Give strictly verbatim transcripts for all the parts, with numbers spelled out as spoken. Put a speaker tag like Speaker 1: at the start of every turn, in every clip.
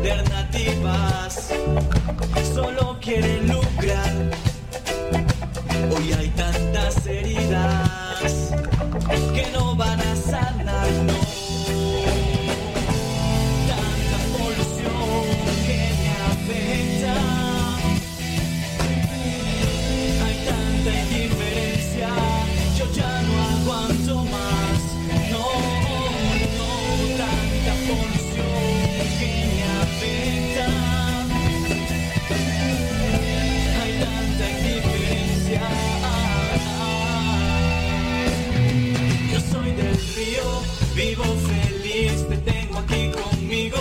Speaker 1: alternativas, solo quieren lucrar. Hoy hay tantas heridas que no van a sanar, no. Tanta polución que me afecta, hay tanta indiferencia, yo ya no aguanto más, no, no. Tanta polución que me afecta, hay tanta indiferencia. Yo soy del río, vivo feliz, te tengo aquí conmigo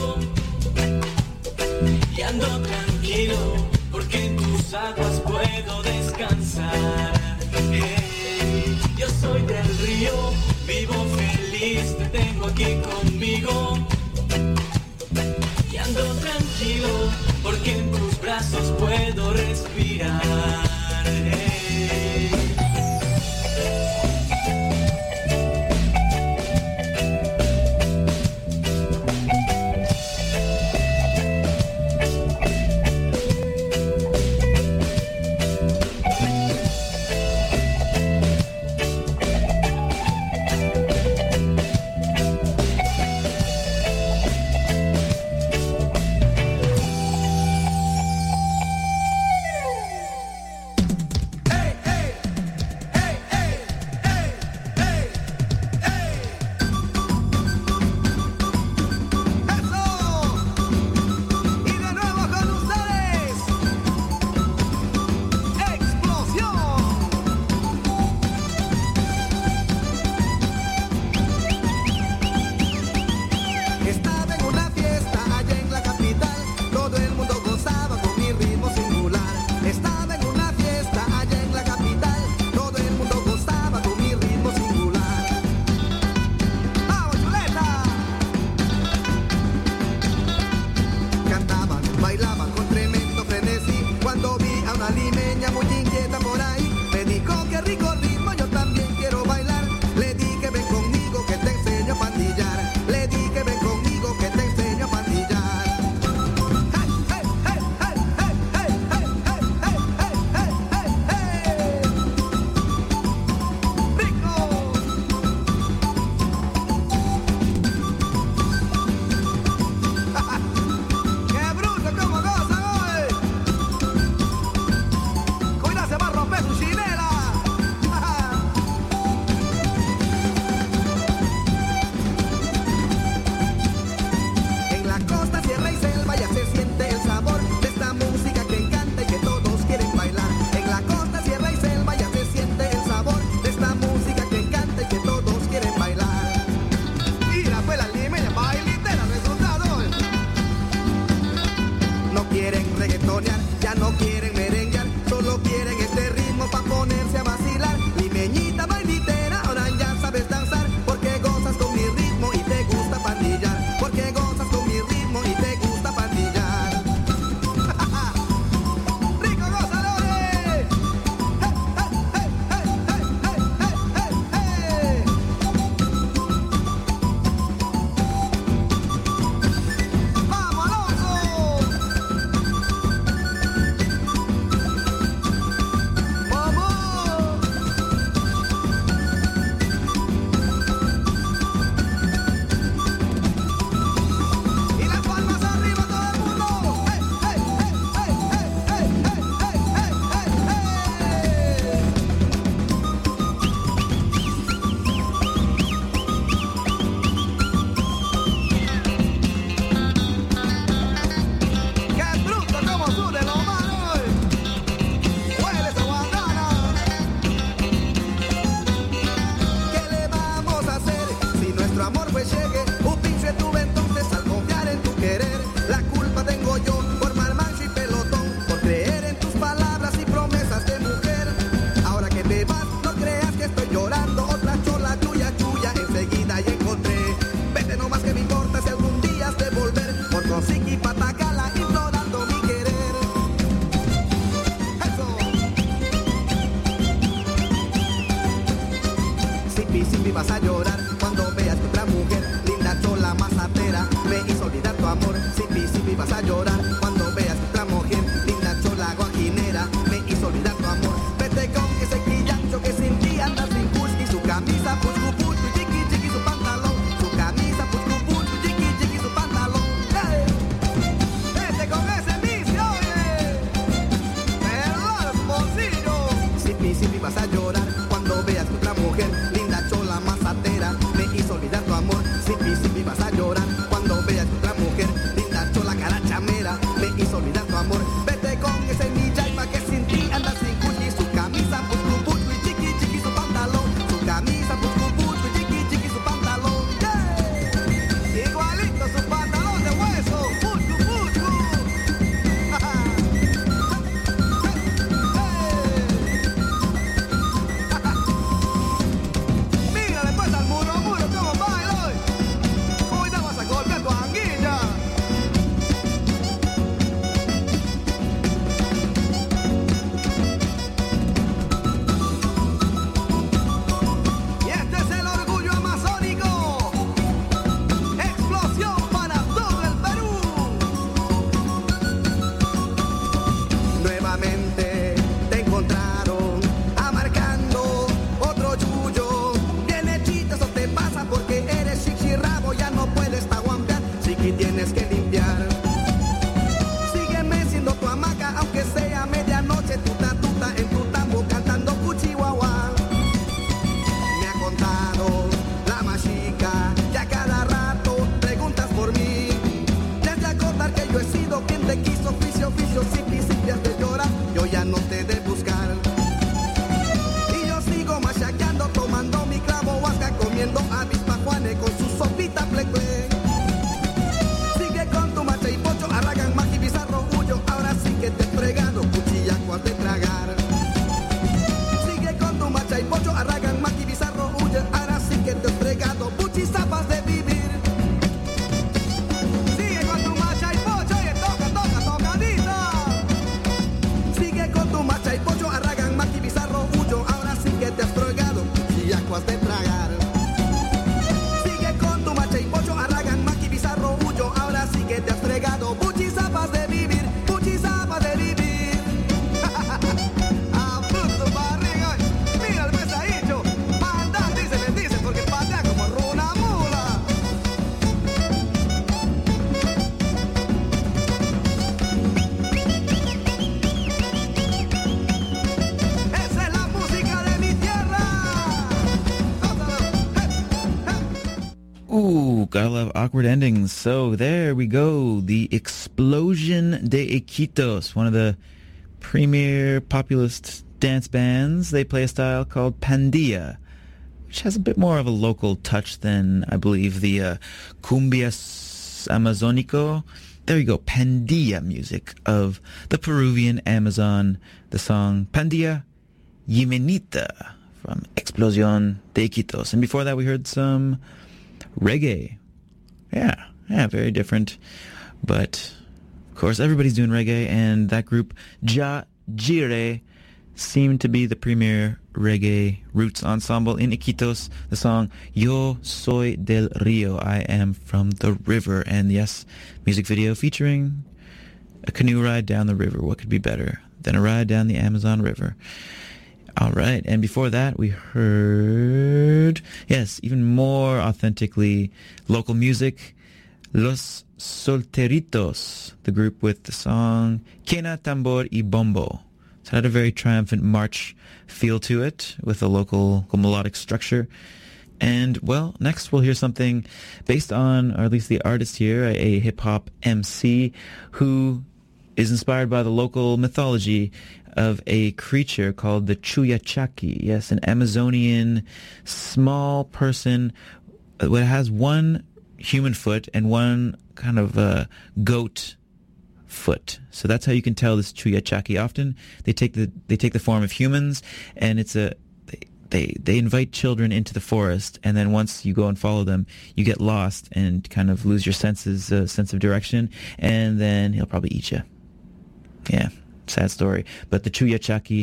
Speaker 1: y ando tranquilo porque en tus aguas puedo descansar. Hey, yo soy del río, vivo feliz, te tengo aquí conmigo y ando tranquilo porque en tus brazos puedo respirar. Hey.
Speaker 2: vas a llorar cuando veas que otra mujer linda, chola, mazatera me hizo olvidar tu amor. Sipi, sipi, vas a llorar cuando veas otra mujer. Linda chola guajinera, me hizo olvidar tu amor. Vete con ese quillancho que sin ti anda sin push. Y su camisa puchu puchu, chiqui chiqui su pantalón. Su camisa puchu puchu, chiqui chiqui su pantalón. ¡Hey! Vete con ese vicio, oye. Perdón, bolsillo. Sipi, sipi, vas a llorar cuando veas otra mujer. Linda chola mazatera, me hizo olvidar tu amor. Sipi, sipi, vas a llorar cuando veas otra mujer. Linda chola carachamera, me hizo olvidar tu amor. Vete con ese mi yaiba que sin ti anda sin cuchi. Su camisa puchu puchu y chiqui chiqui su pantalón. Su camisa puchu puchu y chiqui chiqui su pantalón. Yeah. Igualito su pantalón de hueso. Puchu puchu. Mira después al muro muro como baila hoy. Hoy te vas a golpear tu anguilla. Y este es el orgullo amazónico. Explosión para todo el Perú. Nuevamente te encontraron amarcando otro yuyo. Bien hechito, eso te pasa porque eres chichirrabo. Ya no puedes aguantar, sí que tienes que limpiar. Sígueme siendo tu hamaca, aunque sea medianoche. Tuta tuta en tu tambo cantando cuchihuahua. Me ha contado la machica, ya cada rato preguntas por mí. Desde acordar que yo he sido quien te quiso, oficio, oficio, sipi, sipi, has de llorar. Yo ya no te de buscar. Y yo sigo machaqueando, tomando mi clavo huasca, comiendo avispa Juane con su sopita plecle. Sigue con tu macha y pocho, arragan, maqui, bizarro, huyo. Ahora sí que te he fregado, cuchillacuas de tragar. Sigue con tu macha y pocho, arragan, maqui, bizarro, huyo. Ahora sí que te he fregado, puchizapas de vivir. Sigue con tu macha y pocho, oye, toca, toca, tocadita. Sigue con tu macha y pocho, arragan, maqui, bizarro, huyo. Ahora sí que te has fregado, cuchillacuas de tragar. Sigue con tu macha y pocho, arragan, maqui, bizarro, huyo. Ahora sí que te has fregado, puchizapas de vivir, puchizapas de vivir. Abrupto barriga, mira el pesadillo. Manda, dice, le dice, porque patea como una mula. Esa es la música de mi tierra.
Speaker 3: Ooh, gotta love awkward endings. So there we go. The Explosion de Iquitos, one of the premier populist dance bands. They play a style called Pandilla, which has a bit more of a local touch than, I believe, the uh, Cumbia Amazonico. There you go, Pandilla music of the Peruvian Amazon. The song Pandilla Yimenita from Explosion de Iquitos. And before that we heard some reggae. Yeah, yeah, very different. But, of course, everybody's doing reggae, and that group, Ja Jire, seemed to be the premier reggae roots ensemble in Iquitos. The song Yo Soy del Rio, I am from the river. And yes, music video featuring a canoe ride down the river. What could be better than a ride down the Amazon River? All right, and before that we heard, yes, even more authentically local music, Los Solteritos, the group with the song Quena, Tambor y Bombo. So it had a very triumphant march feel to it with a local melodic structure. And, well, next we'll hear something based on, or at least the artist here, a, a hip-hop M C who is inspired by the local mythology of a creature called the Chuyachaki. Yes, an Amazonian small person that has one human foot and one kind of uh, goat foot. So that's how you can tell this Chuyachaki. Often they take the they take the form of humans, and it's a they they, they invite children into the forest, and then once you go and follow them, you get lost and kind of lose your senses uh, sense of direction, and then he'll probably eat you. Yeah. Sad story. But the Chuyachaki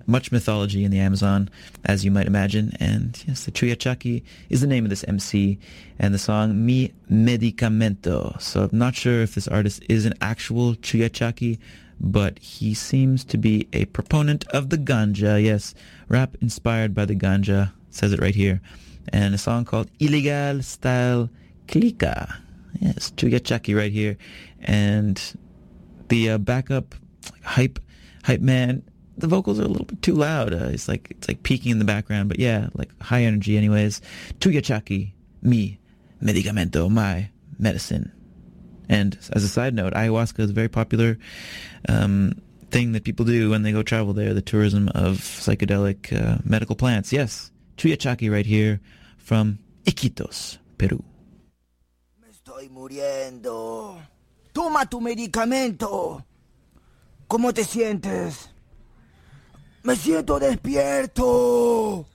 Speaker 3: much mythology in the Amazon, as you might imagine. And yes, the Chuyachaki is the name of this M C, and the song Mi Medicamento. So I'm not sure if this artist is an actual Chuyachaki, but he seems to be a proponent of the ganja. Yes, rap inspired by the ganja, says it right here. And a song called Illegal Style Clica. Yes, Chuyachaki right here. And the uh, backup hype hype man, the vocals are a little bit too loud. Uh, it's like it's like peaking in the background, but yeah, like high energy anyways. Chuyachaki, mi medicamento, my medicine. And as a side note, ayahuasca is a very popular um, thing that people do when they go travel there, the tourism of psychedelic uh, medical plants. Yes, Chuyachaki right here from Iquitos, Peru.
Speaker 4: Me estoy muriendo. Toma tu medicamento. ¿Cómo te sientes? Me siento despierto.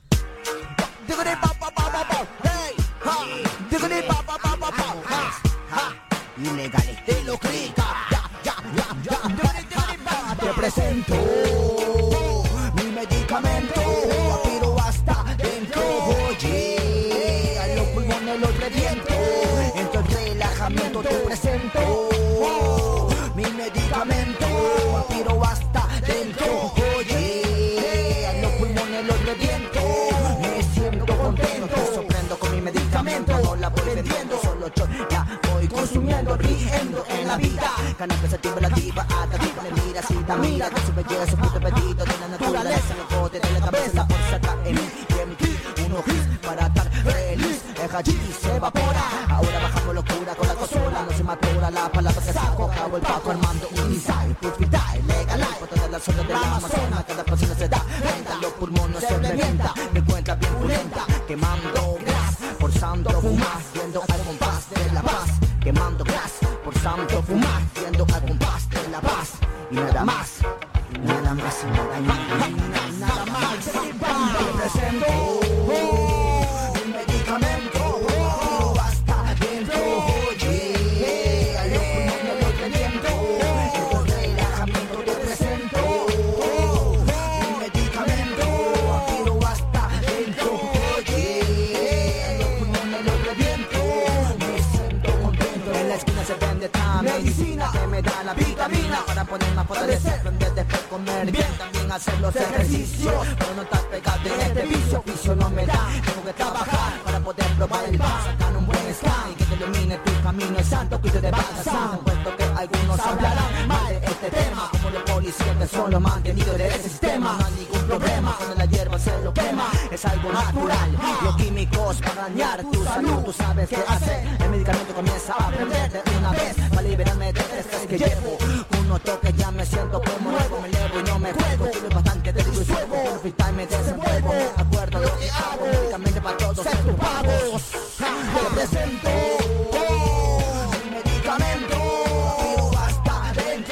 Speaker 4: Ilegales te lo clica. Ya, ya, ya, ya. Te presento mi medicamento. Aspiro hasta dentro. Oye, a los pulmones los reviento. En tu relajamiento te presento mi medicamento. Aspiro hasta dentro. Oye, a los pulmones los reviento. Me siento contento. Sorprendo con mi medicamento. No la voy vendiendo, solo yo ya voy consumiendo, riendo en la vida. Cannabis activa la diva, activa le mira, si la mira de su belleza, su puto pedido de la naturaleza. Me bote de la cabeza, la fuerza está en mí y emitir unos hits para estar feliz. El hachís se evapora, ahora bajamos locura con la consola. No se matura la palabra que saco, acabo el paco armando un inside, purificar, legalize. Por todas las zonas de la Amazonas, cada persona se da cuenta, los pulmones se revienta. Me encuentra bien pulenta, quemando gas, forzando fumar, viendo al compás de la paz. Quemando gas, forzando fumar, viendo al compás de la paz. Y nada más, nada más, nada más, nada más. Me presento mi medicamento, hasta dentro. Oye, a los pulmones los reviento. En tu relajamiento te presento mi medicamento, aspiro hasta dentro. Oye, a los pulmones los reviento. Me siento contento. En la esquina se vende esta medicina que me da la vitamina para ponerme a fortalecer, aprender después comer bien, también hacer los ejercicios, pero no estar pegado en este vicio. Oficio no me da, tengo que trabajar para poder probar el pan, sacar un buen scan y que te ilumine tu camino, el santo que te de balsam. Puesto que algunos hablarán mal de este tema, como los policías que son los mantenidos de ese sistema. No hay ningún problema cuando la hierba se lo quema, es algo natural. Los químicos para dañar tu salud, tú sabes qué hacer. El medicamento comienza a aprender de una vez para liberarme de estrés que llevo. Unos toques ya me siento como nuevo, me elevo y no me juego. Tuve bastante de digo y suelvo, por freestyle me desenvuelvo. Me acuerdo lo que hago, medicamente para todos estos pagos. Te presento mi medicamento, pero hasta dentro.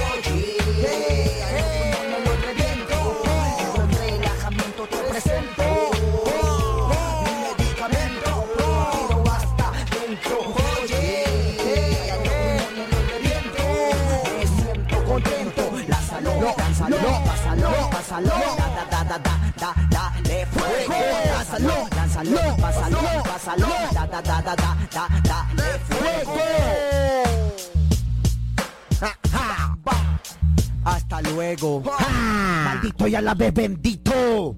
Speaker 4: Oye, no lo reviento. En tu relajamiento te presento mi medicamento, pero hasta dentro. Oye, no lo reviento. Me siento contento. Lánzalo, lánzalo, pásalo, pásalo. Da, da, da, da, da, da, dale fuego. Lánzalo, lánzalo, pásalo, pásalo. Da, da, da, da, da, da, dale fuego. Ja, ja, va. Hasta luego. Ja. Maldito y a la vez bendito.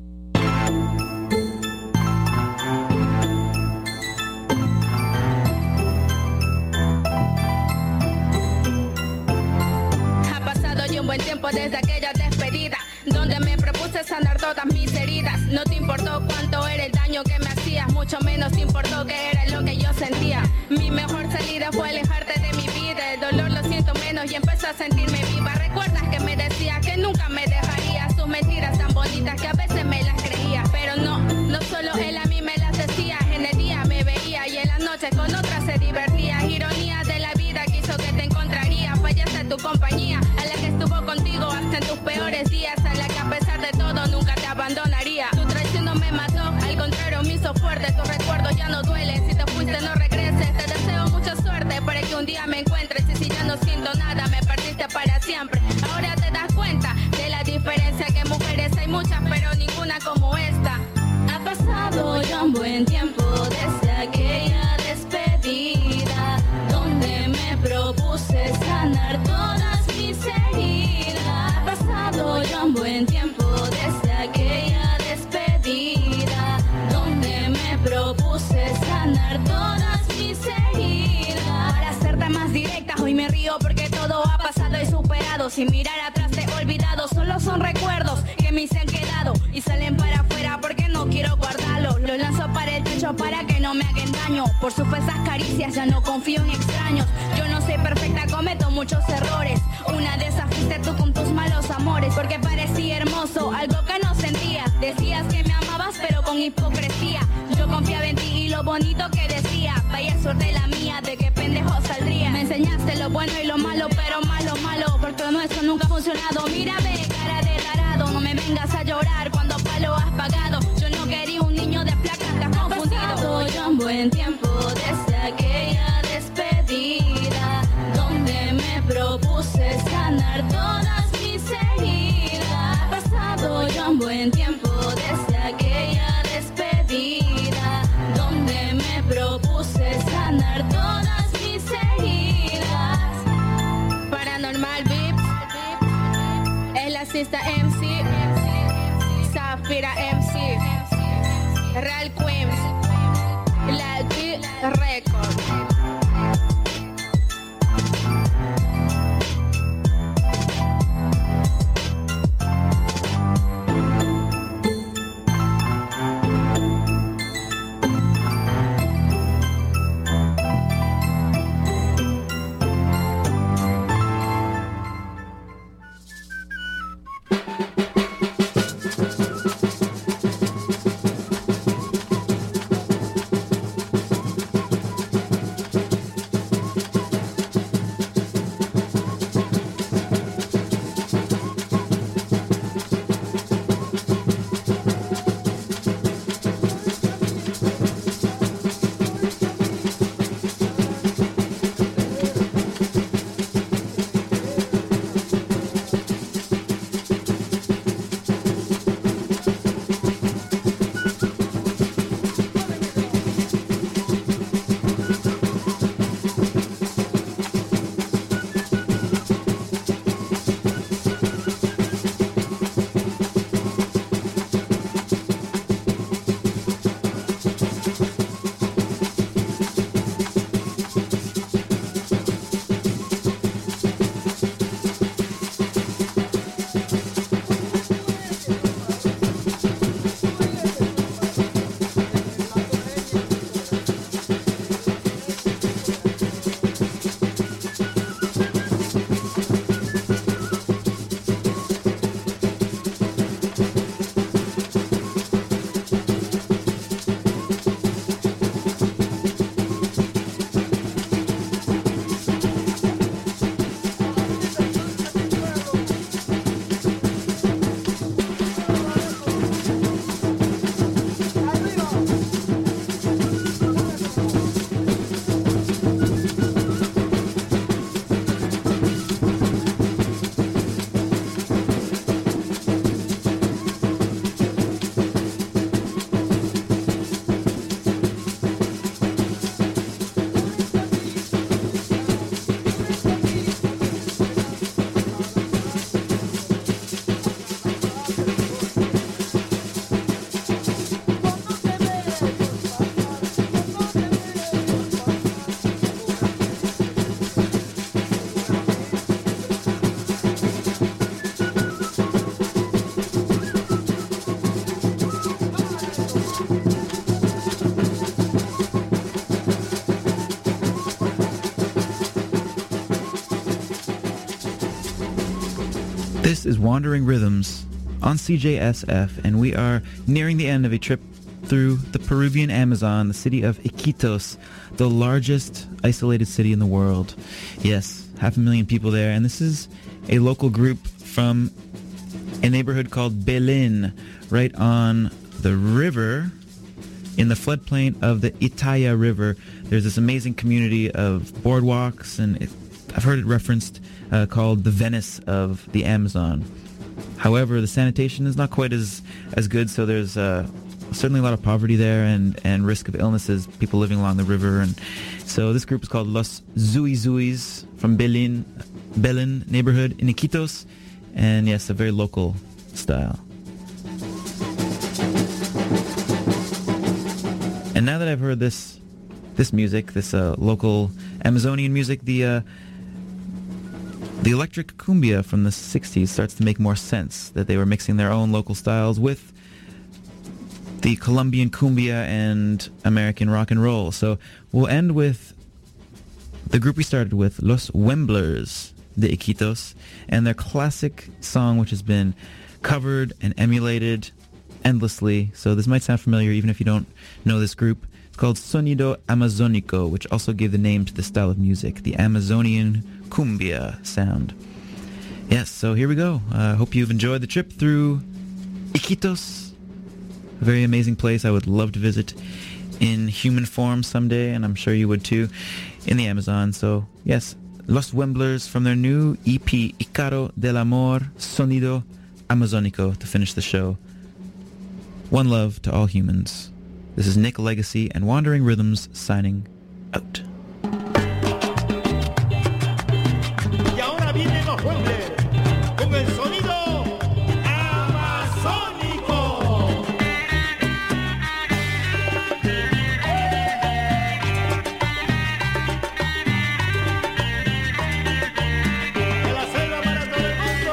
Speaker 5: Ha pasado ya un buen tiempo desde aquella despedida, donde me propuse sanar todas mis heridas. No te importó cuánto era el daño que me hacías, mucho menos te importó que era lo que yo sentía. Mi mejor salida fue alejarte de mi vida, el dolor lo siento menos y empecé a sentirme viva. Recuerdas que me decías que nunca me dejarías, sus mentiras tan bonitas que a veces me las creía. Pero no, no solo él a mí me las decía, en el día me veía y en la noche con otras se divertía. Ironía de la vida quiso que te encontraría, fallaste tu compañía, a la que estuvo contigo hasta en tus peores días, a la que a pesar de todo nunca te abandonaría. Tu traición no me mató, al contrario me hizo fuerte, tu recuerdo ya no duele, si te fuiste no regreses. Te deseo mucha suerte para que un día me encuentres, y si ya no siento nada me perdiste para siempre. Ahora te das cuenta de la diferencia que mujeres hay hay muchas, pero ninguna como esta. Ha pasado ya un buen tiempo desde aquella despedida, donde me propuse sanar todas mis heridas. Ha pasado ya un buen tiempo desde aquella despedida, donde me propuse sanar todas mis heridas. Para serte más directa, hoy me río porque todo ha pasado y superado. Sin mirar atrás te he olvidado, solo son recuerdos que me se han quedado y salen para afuera porque no quiero guardarlo. Lo lanzo para el techo para que no me hagan daño. Por sus esas caricias ya no confío en extraños. Yo no soy perfecta, cometo muchos errores. Una de esas fuiste tú con tus malos amores, porque parecía hermoso, algo que no sentía. Decías que me amabas pero con hipocresía. Yo confiaba en ti y lo bonito que decía. Vaya suerte la mía, de qué pendejo saldría. Me enseñaste lo bueno y lo malo, pero malo, malo, porque lo nuestro nunca ha funcionado. Mírame, cara de tarado, no me vengas a llorar cuando palo has pagado. Yo no quería un niño de placas, te has confundido. Ha pasado ya un buen tiempo desde aquella despedida, donde me propuse sanar todas mis heridas. Ha pasado ya un buen tiempo desde aquella despedida, donde me propuse sanar todas mis heridas. Paranormal Vips, es la sexta M C, Zafira M C, Real Queens, La G Record.
Speaker 3: This is Wandering Rhythms on C J S F, and we are nearing the end of a trip through the Peruvian Amazon, the city of Iquitos, the largest isolated city in the world. Yes, half a million people there, and this is a local group from a neighborhood called Belén, right on the river, in the floodplain of the Itaya River. There's this amazing community of boardwalks, and it, I've heard it referenced uh, called the Venice of the Amazon. However, the sanitation is not quite as, as good, so there's uh, certainly a lot of poverty there and, and risk of illnesses, people living along the river. And so this group is called Los Zui Zuis from Belin, Belin neighborhood in Iquitos. And yes, a very local style. And now that I've heard this this music, this uh, local Amazonian music, the uh, the electric cumbia from the sixties starts to make more sense, that they were mixing their own local styles with the Colombian cumbia and American rock and roll. So we'll end with the group we started with, Los Wemblers de Iquitos, and their classic song, which has been covered and emulated endlessly. So this might sound familiar even if you don't know this group. It's called Sonido Amazónico, which also gave the name to the style of music, the Amazonian cumbia sound. Yes, so here we go. I uh, hope you've enjoyed the trip through Iquitos, a very amazing place I would love to visit in human form someday, and I'm sure you would too, in the Amazon. So yes, Los Wemblers from their new E P, Icaro del Amor, Sonido Amazónico, to finish the show. One love to all humans. This is Nick Legacy and Wandering Rhythms signing out.
Speaker 6: Y ahora vienen los Wemblers con el sonido amazónico. De la selva para todo el mundo.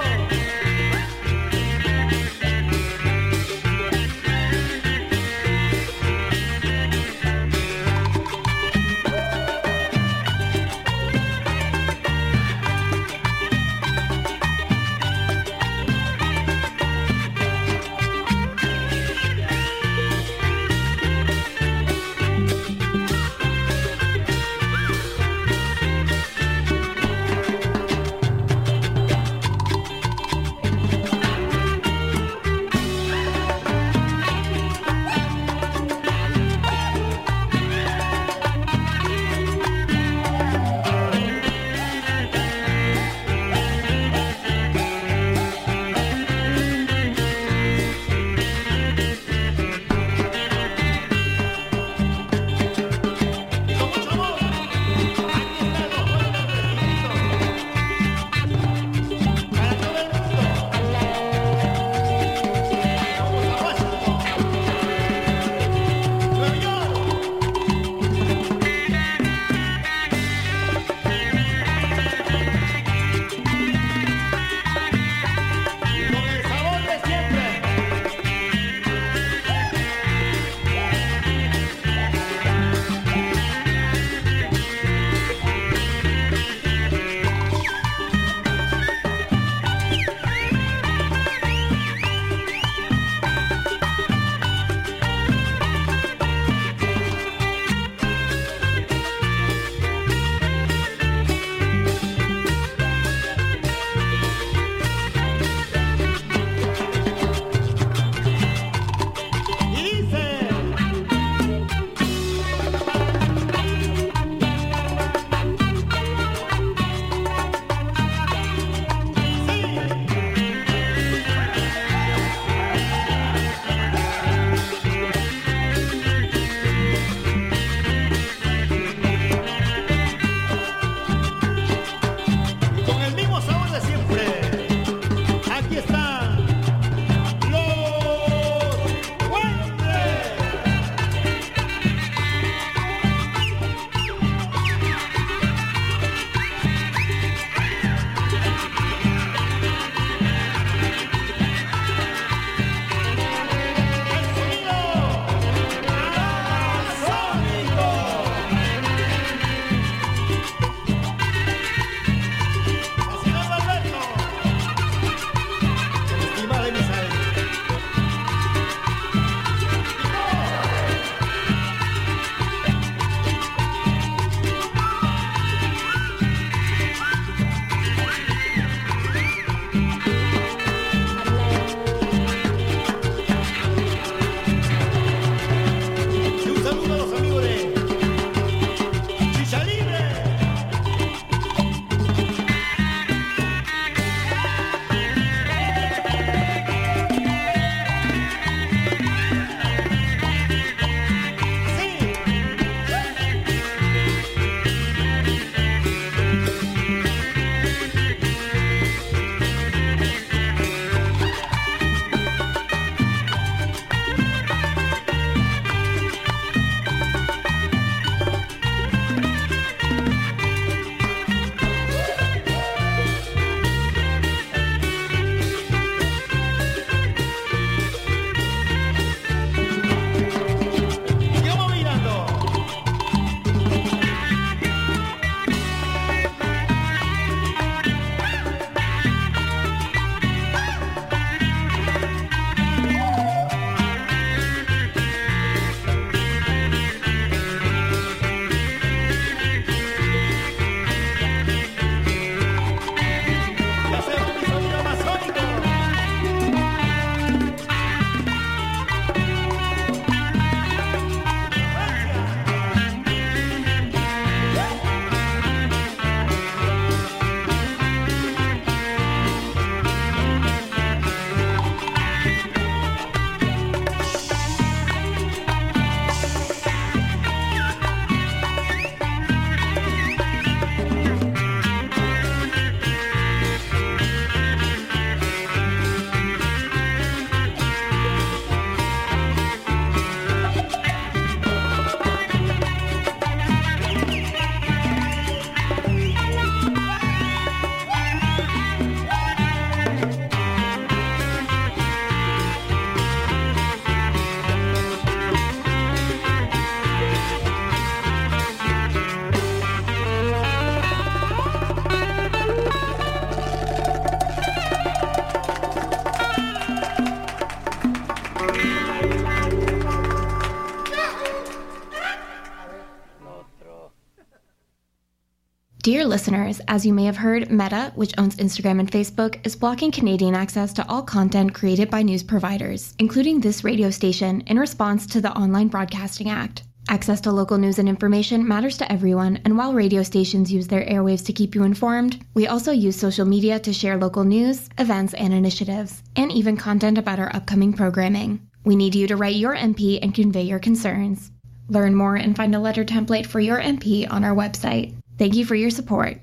Speaker 7: Dear listeners, as you may have heard, Meta, which owns Instagram and Facebook, is blocking Canadian access to all content created by news providers, including this radio station, in response to the Online Broadcasting Act. Access to local news and information matters to everyone, and while radio stations use their airwaves to keep you informed, we also use social media to share local news, events, and initiatives, and even content about our upcoming programming. We need you to write your M P and convey your concerns. Learn more and find a letter template for your M P on our website. Thank you for your support.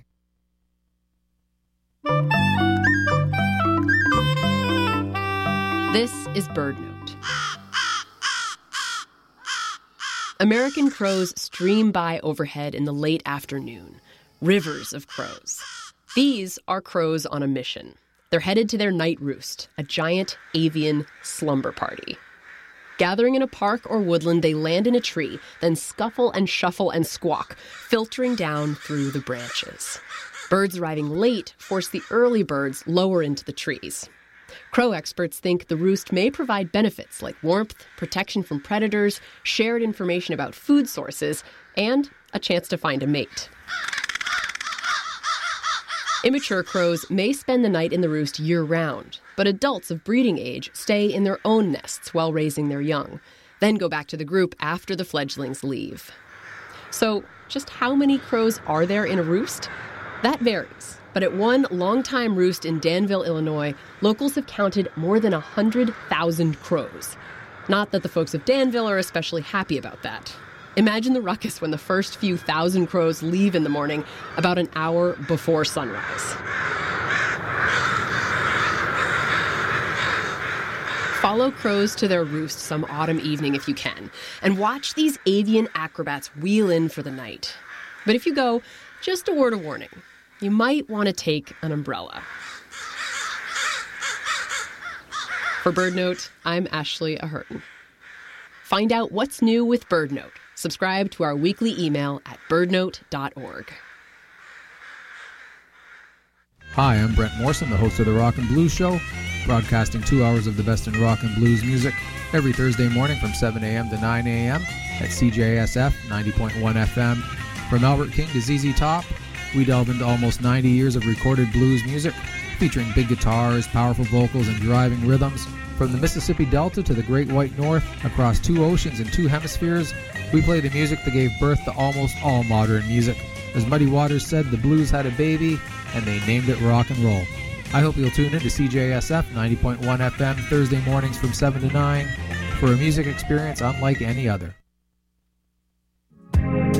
Speaker 8: This is Bird Note. American crows stream by overhead in the late afternoon. Rivers of crows. These are crows on a mission. They're headed to their night roost, a giant avian slumber party. Gathering in a park or woodland, they land in a tree, then scuffle and shuffle and squawk, filtering down through the branches. Birds arriving late force the early birds lower into the trees. Crow experts think the roost may provide benefits like warmth, protection from predators, shared information about food sources, and a chance to find a mate. Immature crows may spend the night in the roost year-round, but adults of breeding age stay in their own nests while raising their young, then go back to the group after the fledglings leave. So, just how many crows are there in a roost? That varies. But at one longtime roost in Danville, Illinois, locals have counted more than one hundred thousand crows. Not that the folks of Danville are especially happy about that. Imagine the ruckus when the first few thousand crows leave in the morning about an hour before sunrise. Follow crows to their roost some autumn evening if you can, and watch these avian acrobats wheel in for the night. But if you go, just a word of warning. You might want to take an umbrella. For BirdNote, I'm Ashley Aherton. Find out what's new with BirdNote. Subscribe to our weekly email at birdnote dot org.
Speaker 9: Hi, I'm Brent Morrison, the host of the Rock and Blues Show, broadcasting two hours of the best in rock and blues music every Thursday morning from seven a.m. to nine a.m. at C J S F ninety point one F M. From Albert King to Z Z Top, we delve into almost ninety years of recorded blues music, featuring big guitars, powerful vocals, and driving rhythms. From the Mississippi Delta to the Great White North, across two oceans and two hemispheres, we play the music that gave birth to almost all modern music. As Muddy Waters said, the blues had a baby, and they named it rock and roll. I hope you'll tune in to C J S F ninety point one F M Thursday mornings from seven to nine for a music experience unlike any other.